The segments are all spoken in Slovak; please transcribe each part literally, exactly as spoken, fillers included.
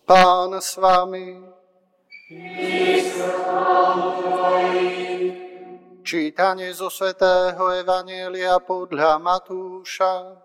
Pán s vami. Čítanie zo svätého Evanjelia podľa Matúša.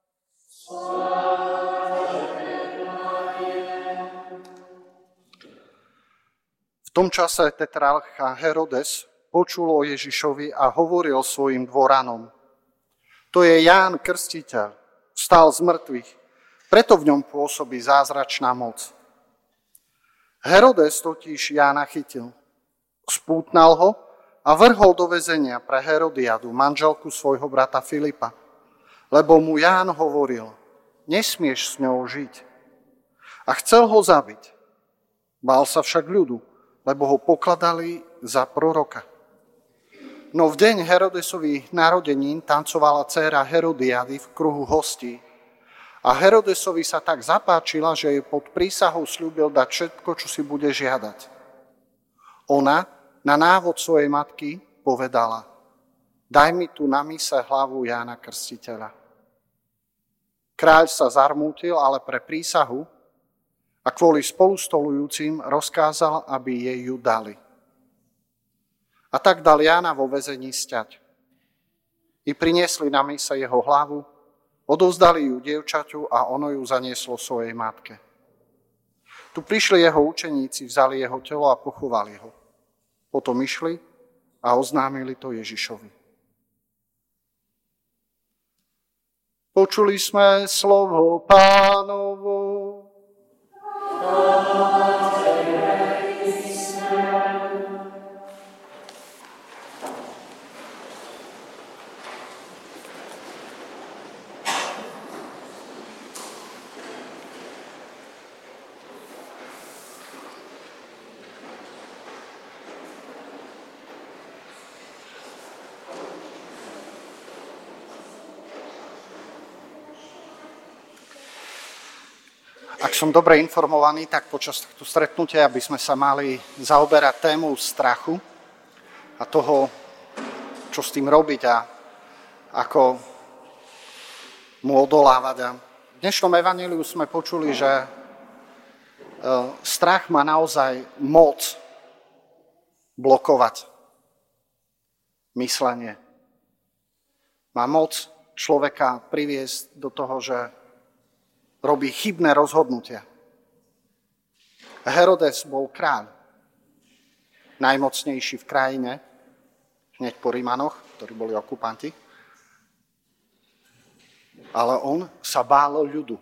V tom čase tetrarcha Herodes počul o Ježišovi a hovoril svojim dvoranom: To je Ján Krstiteľ, vstal z mŕtvych, preto v ňom pôsobí zázračná moc. Herodes totiž Jána chytil, spútnal ho a vrhol do väzenia pre Herodiadu, manželku svojho brata Filipa, lebo mu Ján hovoril: Nesmieš s ňou žiť. A chcel ho zabiť. Bál sa však ľudu, lebo ho pokladali za proroka. No v deň Herodesových narodenín tancovala dcéra Herodiady v kruhu hostí. A Herodesovi sa tak zapáčila, že jej pod prísahou sľúbil dať všetko, čo si bude žiadať. Ona na návod svojej matky povedala: Daj mi tu na mise hlavu Jána Krstiteľa. Kráľ sa zarmútil, ale pre prísahu a kvôli spolustolujúcim rozkázal, aby jej ju dali. A tak dal Jána vo väzení sťať. I priniesli na mise jeho hlavu, odovzdali ju dievčaťu a ono ju zanieslo svojej matke. Tu prišli jeho učeníci, vzali jeho telo a pochovali ho. Potom išli a oznámili to Ježišovi. Počuli sme slovo Pánovo. Ak som dobre informovaný, tak počas tohto stretnutia by sme sa mali zaoberať témou strachu a toho, čo s tým robiť a ako mu odolávať. A v dnešnom evanjeliu sme počuli, že strach má naozaj moc blokovať myslenie. Má moc človeka priviesť do toho, že robí chybné rozhodnutia. Herodes bol kráľ, najmocnejší v krajine, hneď po Rímanoch, ktorí boli okupanti. Ale on sa bál ľudu.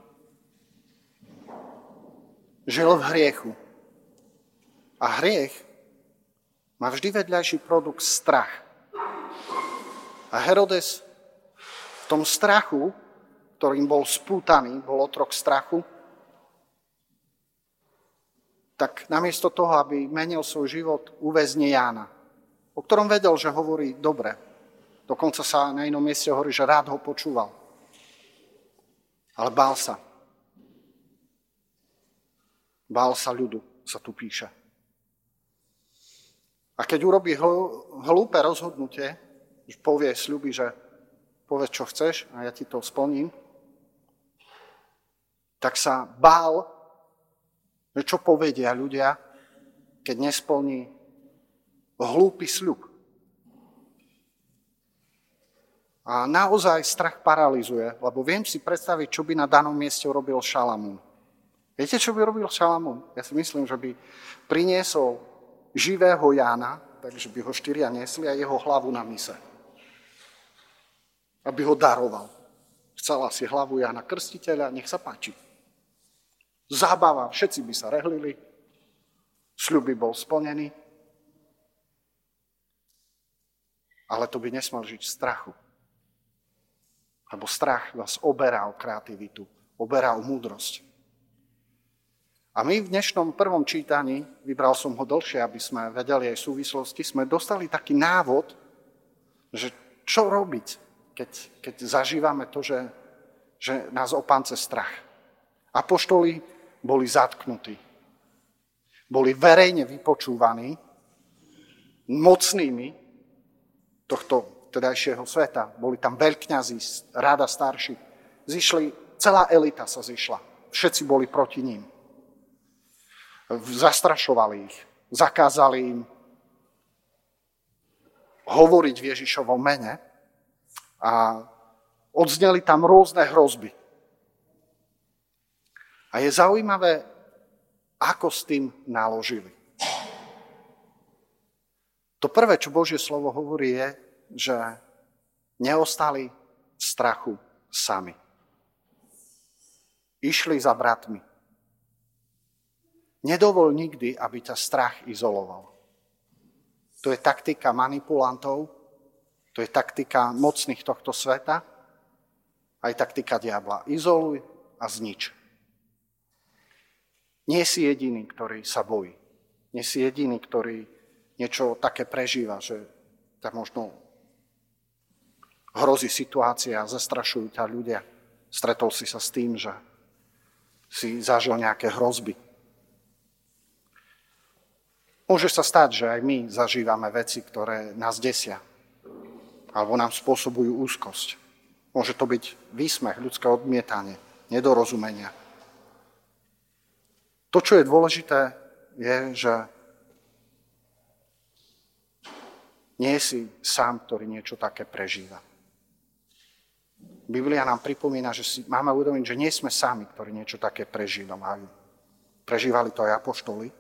Žil v hriechu. A hriech má vždy vedľajší produkt strach. A Herodes v tom strachu, ktorým bol spútaný, bol otrok strachu, tak namiesto toho, aby menil svoj život, uväzni Jána, o ktorom vedel, že hovorí dobre. Dokonca sa na inom mieste hovorí, že rád ho počúval. Ale bál sa. Bál sa ľudu, sa tu píše. A keď urobí hlúpe rozhodnutie, že povie, sľuby, že povedz, čo chceš a ja ti to splním, tak sa bál, že čo povedia ľudia, keď nesplní hlúpy sľub. A naozaj strach paralizuje, lebo viem si predstaviť, čo by na danom mieste urobil Šalamún. Viete, čo by robil Šalamún? Ja si myslím, že by priniesol živého Jána, takže by ho štyria nesli a jeho hlavu na mise. Aby ho daroval. Chcela si hlavu Jána Krstiteľa, nech sa páči. Zábava, všetci by sa rehlili, sľub by bol splnený, ale to by nesmal žiť v strachu. Lebo strach vás oberá o kreativitu, oberá o múdrosť. A my v dnešnom prvom čítaní, vybral som ho dlhšie, aby sme vedeli aj súvislosti, sme dostali taký návod, že čo robiť, keď, keď zažívame to, že, že nás opánce strach. Apoštoli boli zatknutí. Boli verejne vypočúvaní mocnými tohto tedajšieho sveta. Boli tam veľkňazi, ráda starší. Zišli, celá elita sa zišla. Všetci boli proti ním. Zastrašovali ich. Zakázali im hovoriť v Ježišovom mene a odzneli tam rôzne hrozby. A je zaujímavé, ako s tým naložili. To prvé, čo Božie slovo hovorí, je, že neostali v strachu sami. Išli za bratmi. Nedovol nikdy, aby ťa strach izoloval. To je taktika manipulantov, to je taktika mocných tohto sveta, aj taktika diabla. Izoluj a znič. Nie si jediný, ktorý sa bojí. Nie si jediný, ktorý niečo také prežíva, že ťa možno hrozí situácia, zastrašujú ťa ľudia. Stretol si sa s tým, že si zažil nejaké hrozby. Môže sa stať, že aj my zažívame veci, ktoré nás desia, alebo nám spôsobujú úzkosť. Môže to byť výsmech, ľudské odmietanie, nedorozumenia. To, čo je dôležité, je, že nie si sám, ktorý niečo také prežíva. Biblia nám pripomína, že si máme uvedomiť, že nie sme sami, ktorí niečo také prežívali. Prežívali to aj apoštoli.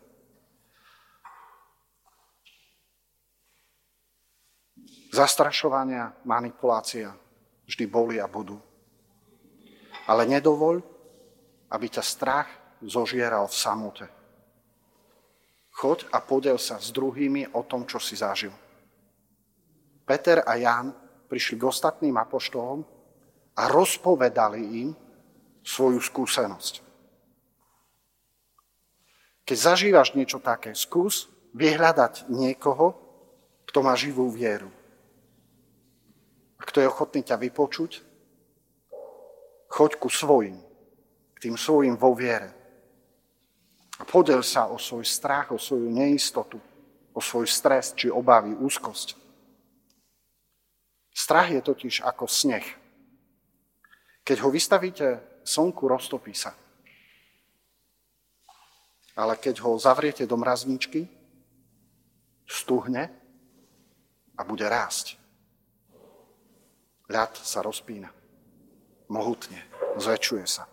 Zastrašovania, manipulácia vždy boli a budú. Ale nedovoľ, aby ťa strach zožieral v samote. Choď a podel sa s druhými o tom, čo si zažil. Peter a Ján prišli k ostatným apoštolom a rozpovedali im svoju skúsenosť. Keď zažívaš niečo také, skús vyhľadať niekoho, kto má živú vieru. A kto je ochotný ťa vypočuť, choď ku svojim, k tým svojim vo viere. A podel sa o svoj strach, o svoju neistotu, o svoj stres, či obavy, úzkosť. Strach je totiž ako sneh. Keď ho vystavíte slnku, roztopí sa. Ale keď ho zavriete do mrazničky, stuhne a bude rásť. Ľad sa rozpína. Mohutne. Zväčšuje sa.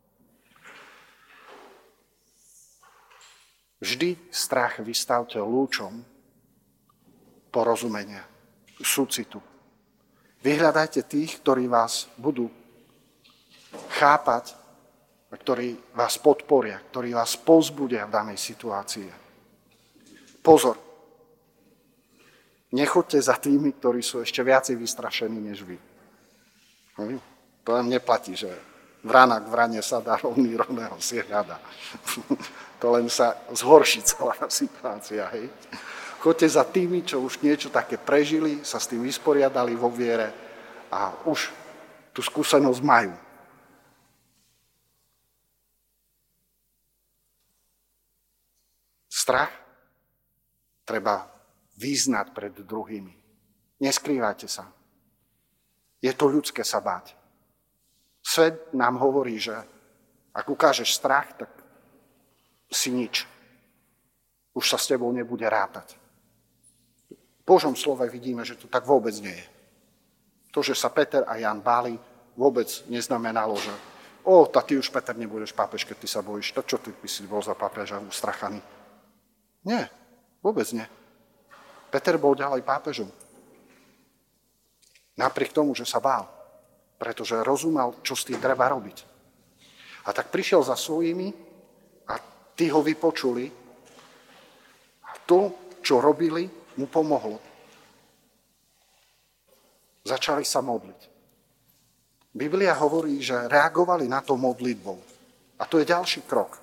Vždy strach vystavte lúčom porozumenia, súcitu. Vyhľadajte tých, ktorí vás budú chápať, ktorí vás podporia, ktorí vás povzbudia v danej situácii. Pozor. Nechoďte za tými, ktorí sú ešte viacej vystrašení než vy. To len neplatí, že vrana k vrane sa dá, rovný rovného si hľada. To len sa zhorší celá situácia. Hej. Choďte za tými, čo už niečo také prežili, sa s tým vysporiadali vo viere a už tú skúsenosť majú. Strach treba vyznať pred druhými. Neskrývajte sa. Je to ľudské sa báť. Svet nám hovorí, že ak ukážeš strach, tak si nič. Už sa s tebou nebude rátať. V Božom slove vidíme, že to tak vôbec nie je. To, že sa Peter a Ján báli, vôbec neznamenalo, že o, tak ty už, Peter, nebudeš pápež, keď ty sa bojíš. To čo ty by si bol za pápeža ustrachaný? Nie, vôbec nie. Peter bol ďalej pápežom. Napriek tomu, že sa bál. Pretože rozumel, čo s tým treba robiť. A tak prišiel za svojimi a tí ho vypočuli. A to, čo robili, mu pomohlo. Začali sa modliť. Biblia hovorí, že reagovali na to modlitbou. A to je ďalší krok.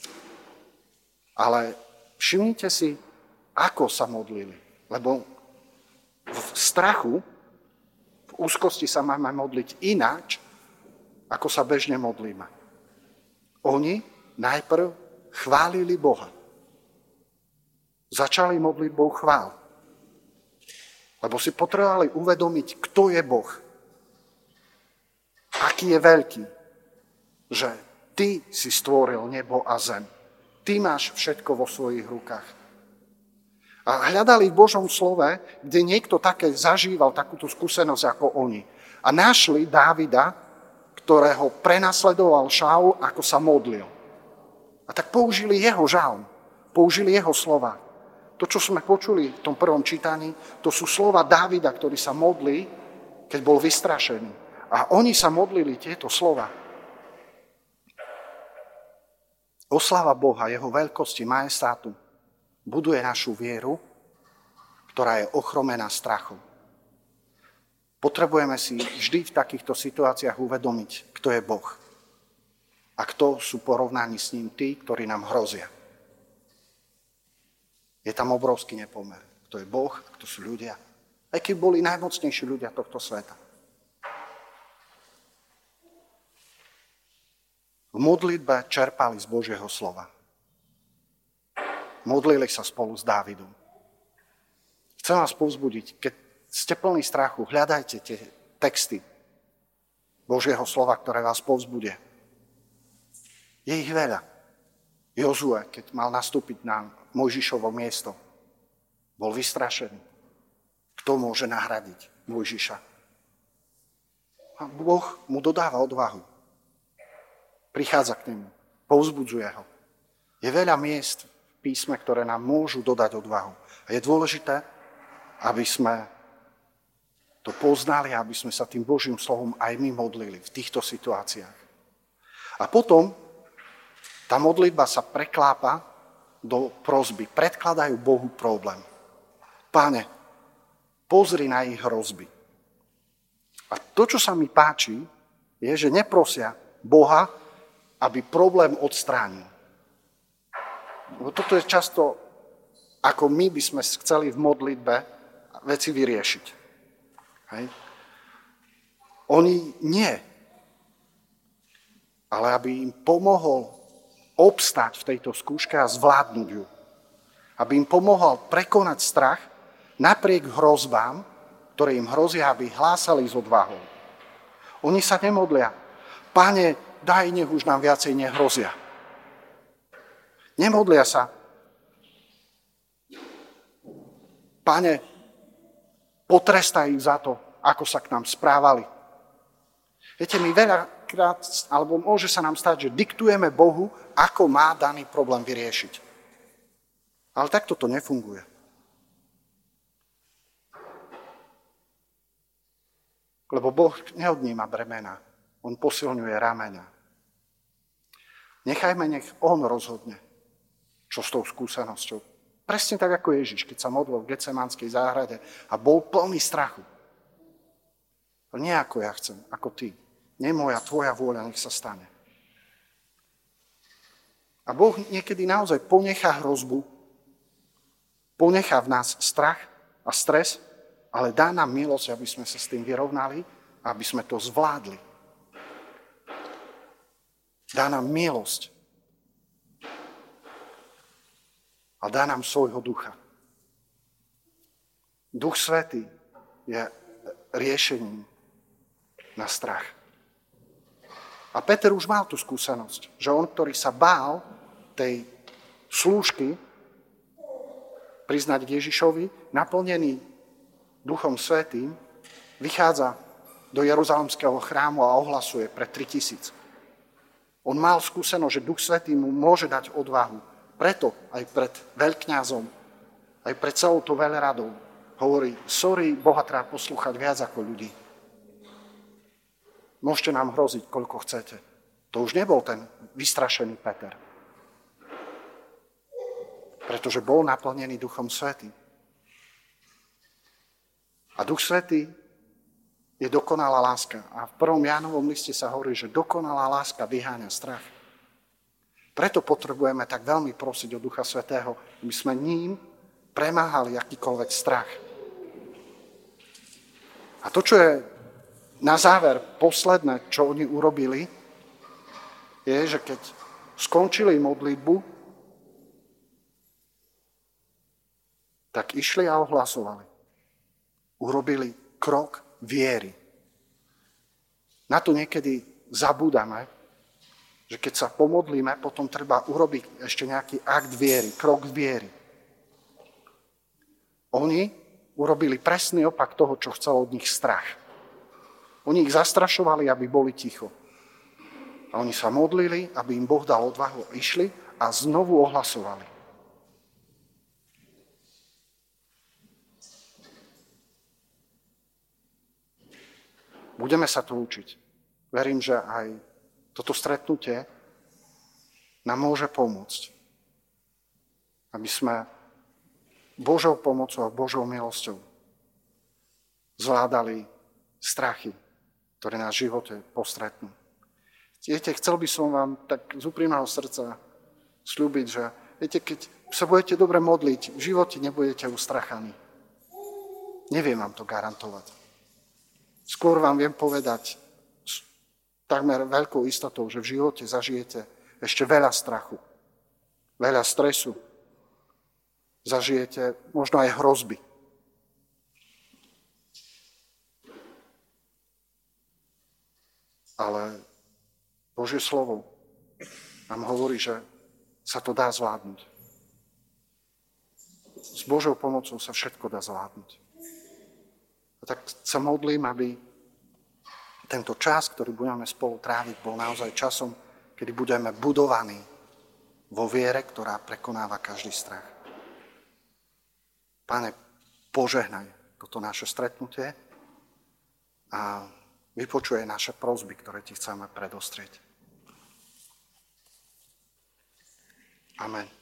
Ale všimnite si, ako sa modlili. Lebo v strachu, v úzkosti sa máme modliť ináč, ako sa bežne modlíme. Oni najprv chválili Boha. Začali modlitbou chvál. Lebo si potrebovali uvedomiť, kto je Boh. Aký je veľký. Že ty si stvoril nebo a zem. ty máš všetko vo svojich rukách. A hľadali v Božom slove, kde niekto také zažíval takúto skúsenosť ako oni. A našli Dávida, ktorého prenasledoval Šaul, ako sa modlil. A tak použili jeho žalm, použili jeho slova. To, čo sme počuli v tom prvom čítaní, to sú slova Dávida, ktorý sa modlí, keď bol vystrašený. A oni sa modlili tieto slova. Oslava Boha, jeho veľkosti, majestátu, buduje našu vieru, ktorá je ochromená strachom. Potrebujeme si vždy v takýchto situáciách uvedomiť, kto je Boh a kto sú porovnaní s ním tí, ktorí nám hrozia. Je tam obrovský nepomer. Kto je Boh a kto sú ľudia. Aj keď boli najmocnejší ľudia tohto sveta. V modlitbe čerpali z Božieho slova. Modlili sa spolu s Dávidom. Chcem vás povzbudiť, keď ste plní strachu, hľadajte tie texty Božieho slova, ktoré vás povzbudia. Je ich veľa. Jozue, keď mal nastúpiť na Mojžišovo miesto, bol vystrašený. Kto môže nahradiť Mojžiša? A Boh mu dodáva odvahu. Prichádza k nemu, povzbudzuje ho. Je veľa miest v písme, ktoré nám môžu dodať odvahu. A je dôležité, aby sme to poznali, aby sme sa tým Božím slovom aj my modlili v týchto situáciách. A potom tá modlitba sa preklápa do prosby. Predkladajú Bohu problém. Pane, pozri na ich hrozby. A to, čo sa mi páči, je, že neprosia Boha, aby problém odstránil. Lebo toto je často, ako my by sme chceli v modlitbe veci vyriešiť. Hej. Oni nie. Ale aby im pomohol obstať v tejto skúške a zvládnuť ju. Aby im pomohol prekonať strach napriek hrozbám, ktoré im hrozia, aby hlásali s odvahou. Oni sa nemodlia. Pane, daj, nech už nám viacej nehrozia. Nemodlia sa. Pane, potrestaj ich za to, ako sa k nám správali. Viete, my veľakrát, alebo môže sa nám stať, že diktujeme Bohu, ako má daný problém vyriešiť. Ale takto to nefunguje. Lebo Boh neodníma bremena. On posilňuje ramena. Nechajme, nech on rozhodne, čo s tou skúsenosťou. Presne tak, ako Ježiš, keď sa modlil v Getsemanskej záhrade a bol plný strachu. Nie ako ja chcem, ako ty. Nie moja, tvoja vôľa, nech sa stane. A Boh niekedy naozaj ponechá hrozbu, ponechá v nás strach a stres, ale dá nám milosť, aby sme sa s tým vyrovnali, aby sme to zvládli. Dá nám milosť. A dá nám svojho ducha. Duch Svätý je riešením na strach. A Peter už mal tú skúsenosť, že on, ktorý sa bál tej slúžky priznať k Ježišovi, naplnený Duchom Svätým, vychádza do Jeruzalemského chrámu a ohlasuje pre tritisíc. On mal skúsenosť, že Duch Svätý mu môže dať odvahu. Preto aj pred veľkňazom, aj pred celou to veľradou hovorí, sorry, Boha treba poslúchať viac ako ľudí. Môžete nám hroziť, koľko chcete. To už nebol ten vystrašený Peter. Pretože bol naplnený Duchom Svätým. A Duch Svätý je dokonalá láska. A v prvom Jánovom liste sa hovorí, že dokonalá láska vyháňa strach. Preto potrebujeme tak veľmi prosiť o Ducha Svätého, aby sme ním premáhali akýkoľvek strach. A to, čo je na záver posledné, čo oni urobili, je, že keď skončili modlitbu, tak išli a ohlasovali. Urobili krok viery. Na to niekedy zabúdame, že keď sa pomodlíme, potom treba urobiť ešte nejaký akt viery, krok viery. Oni urobili presný opak toho, čo chcel od nich strach. Oni ich zastrašovali, aby boli ticho. A oni sa modlili, aby im Boh dal odvahu, išli a znovu ohlasovali. Budeme sa to učiť. Verím, že aj toto stretnutie nám môže pomôcť, aby sme Božou pomocou a Božou milosťou zvládali strachy, ktoré nás v živote postretnú. Viete, chcel by som vám tak z úprimného srdca sľúbiť, že viete, keď sa budete dobre modliť, v živote nebudete ustrachaní. Neviem vám to garantovať. Skôr vám viem povedať s takmer veľkou istotou, že v živote zažijete ešte veľa strachu, veľa stresu, zažijete možno aj hrozby. Ale Božie slovo nám hovorí, že sa to dá zvládnuť. S Božou pomocou sa všetko dá zvládnuť. A tak sa modlím, aby tento čas, ktorý budeme spolu tráviť, bol naozaj časom, kedy budeme budovaní vo viere, ktorá prekonáva každý strach. Pane, požehnaj toto naše stretnutie a vypočuje naše prosby, ktoré ti chceme predostrieť. Amen.